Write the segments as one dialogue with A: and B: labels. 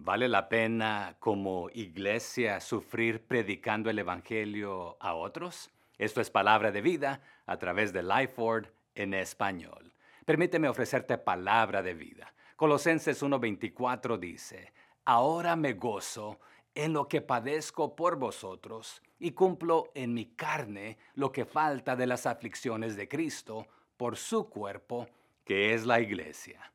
A: ¿Vale la pena como iglesia sufrir predicando el Evangelio a otros? Esto es Palabra de Vida a través de Lifeword en español. Permíteme ofrecerte palabra de vida. Colosenses 1:24 dice, Ahora me gozo en lo que padezco por vosotros y cumplo en mi carne lo que falta de las aflicciones de Cristo por su cuerpo, que es la iglesia.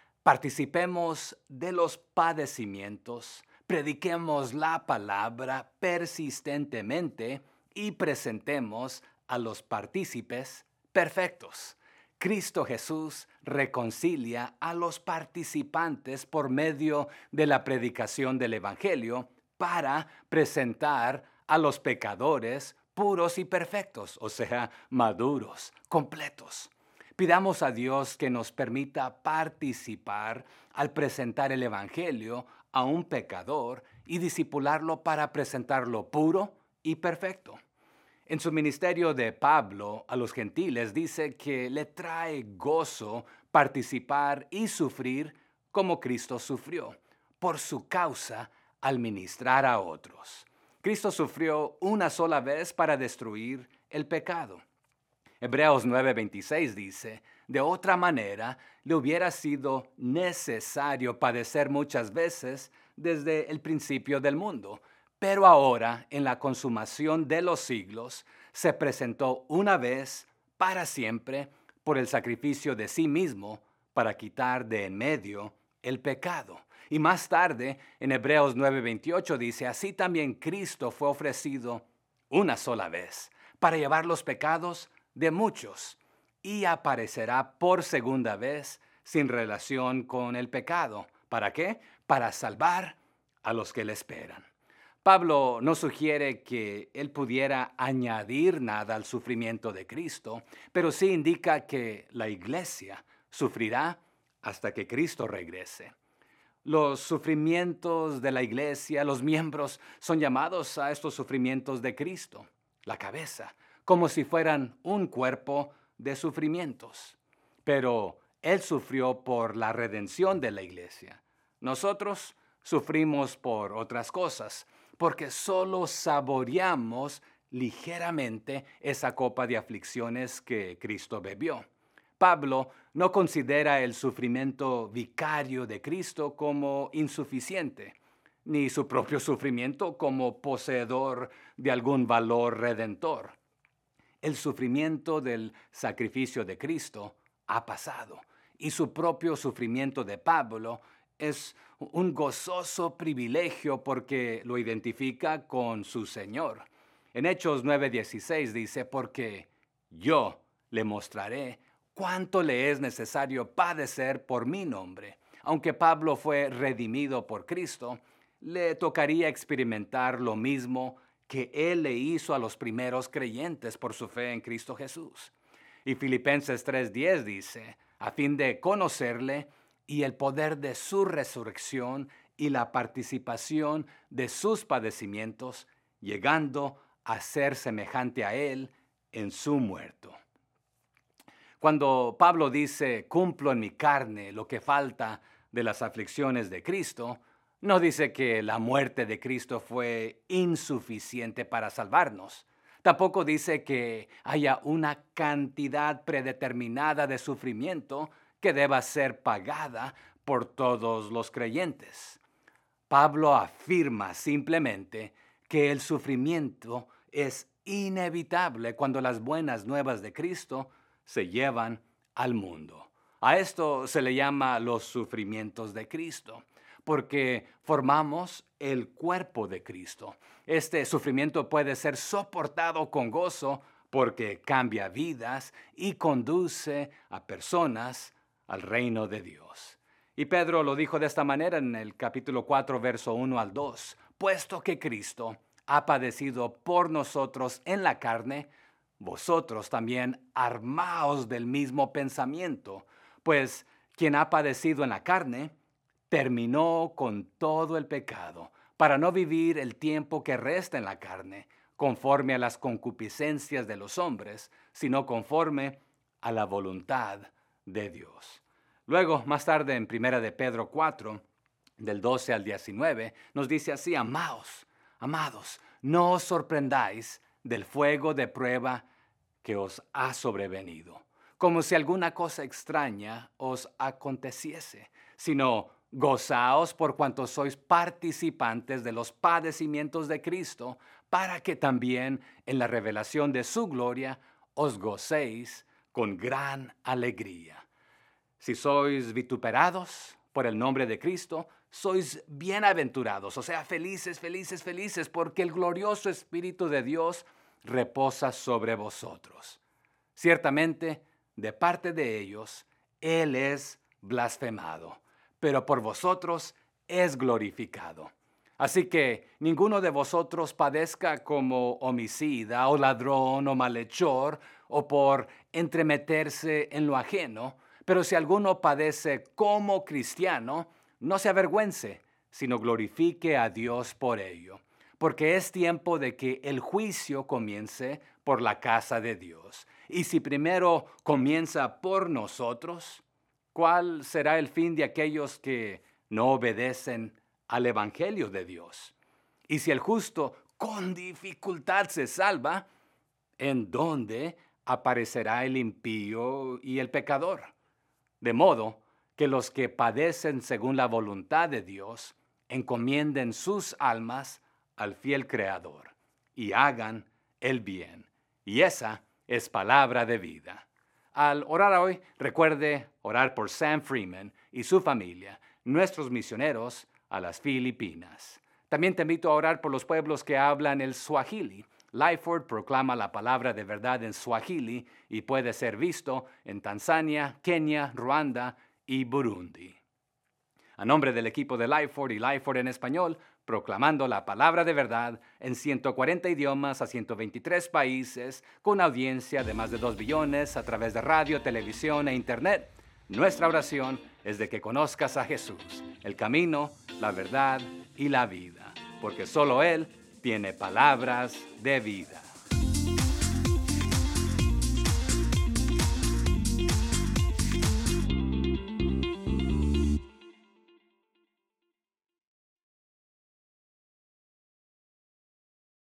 A: Participemos de los padecimientos, prediquemos la palabra persistentemente y presentemos a los partícipes perfectos. Cristo Jesús reconcilia a los participantes por medio de la predicación del Evangelio para presentar a los pecadores puros y perfectos, o sea, maduros, completos. Pidamos a Dios que nos permita participar al presentar el Evangelio a un pecador y discipularlo para presentarlo puro y perfecto. En su ministerio de Pablo a los gentiles dice que le trae gozo participar y sufrir como Cristo sufrió, por su causa al ministrar a otros. Cristo sufrió una sola vez para destruir el pecado. Hebreos 9:26 dice, de otra manera, le hubiera sido necesario padecer muchas veces desde el principio del mundo, pero ahora, en la consumación de los siglos, se presentó una vez para siempre por el sacrificio de sí mismo para quitar de en medio el pecado. Y más tarde, en Hebreos 9:28 dice, así también Cristo fue ofrecido una sola vez para llevar los pecados de muchos y aparecerá por segunda vez sin relación con el pecado. ¿Para qué? Para salvar a los que le esperan. Pablo no sugiere que él pudiera añadir nada al sufrimiento de Cristo, pero sí indica que la iglesia sufrirá hasta que Cristo regrese. Los sufrimientos de la iglesia, los miembros son llamados a estos sufrimientos de Cristo, la cabeza, como si fueran un cuerpo de sufrimientos. Pero Él sufrió por la redención de la iglesia. Nosotros sufrimos por otras cosas, porque solo saboreamos ligeramente esa copa de aflicciones que Cristo bebió. Pablo no considera el sufrimiento vicario de Cristo como insuficiente, ni su propio sufrimiento como poseedor de algún valor redentor. El sufrimiento del sacrificio de Cristo ha pasado y su propio sufrimiento de Pablo es un gozoso privilegio porque lo identifica con su Señor. En Hechos 9:16 dice, porque yo le mostraré cuánto le es necesario padecer por mi nombre. Aunque Pablo fue redimido por Cristo, le tocaría experimentar lo mismo que Él le hizo a los primeros creyentes por su fe en Cristo Jesús. Y Filipenses 3:10 dice, a fin de conocerle y el poder de su resurrección y la participación de sus padecimientos, llegando a ser semejante a Él en su muerto. Cuando Pablo dice, cumplo en mi carne lo que falta de las aflicciones de Cristo, no dice que la muerte de Cristo fue insuficiente para salvarnos. Tampoco dice que haya una cantidad predeterminada de sufrimiento que deba ser pagada por todos los creyentes. Pablo afirma simplemente que el sufrimiento es inevitable cuando las buenas nuevas de Cristo se llevan al mundo. A esto se le llama los sufrimientos de Cristo, porque formamos el cuerpo de Cristo. Este sufrimiento puede ser soportado con gozo porque cambia vidas y conduce a personas al reino de Dios. Y Pedro lo dijo de esta manera en el capítulo 4, verso 1 al 2. Puesto que Cristo ha padecido por nosotros en la carne, vosotros también armaos del mismo pensamiento, pues quien ha padecido en la carne, terminó con todo el pecado, para no vivir el tiempo que resta en la carne, conforme a las concupiscencias de los hombres, sino conforme a la voluntad de Dios. Luego, más tarde, en 1 de Pedro 4, del 12 al 19, nos dice así: amados, no os sorprendáis del fuego de prueba que os ha sobrevenido, como si alguna cosa extraña os aconteciese, sino gozaos por cuanto sois participantes de los padecimientos de Cristo, para que también en la revelación de su gloria os gocéis con gran alegría. Si sois vituperados por el nombre de Cristo, sois bienaventurados, o sea, felices, felices, felices, porque el glorioso Espíritu de Dios reposa sobre vosotros. Ciertamente, de parte de ellos, Él es blasfemado, pero por vosotros es glorificado. Así que ninguno de vosotros padezca como homicida o ladrón o malhechor o por entremeterse en lo ajeno, pero si alguno padece como cristiano, no se avergüence, sino glorifique a Dios por ello. Porque es tiempo de que el juicio comience por la casa de Dios. Y si primero comienza por nosotros, ¿cuál será el fin de aquellos que no obedecen al Evangelio de Dios? Y si el justo con dificultad se salva, ¿en dónde aparecerá el impío y el pecador? De modo que los que padecen según la voluntad de Dios encomienden sus almas al fiel Creador y hagan el bien. Y esa es palabra de vida. Al orar hoy, recuerde orar por Sam Freeman y su familia, nuestros misioneros a las Filipinas. También te invito a orar por los pueblos que hablan el Swahili. Lifeword proclama la palabra de verdad en Swahili y puede ser visto en Tanzania, Kenia, Ruanda y Burundi. A nombre del equipo de Lifeword y Lifeword en español, proclamando la palabra de verdad en 140 idiomas a 123 países, con audiencia de más de 2 billones a través de radio, televisión e internet, nuestra oración es de que conozcas a Jesús, el camino, la verdad y la vida, porque solo Él tiene palabras de vida.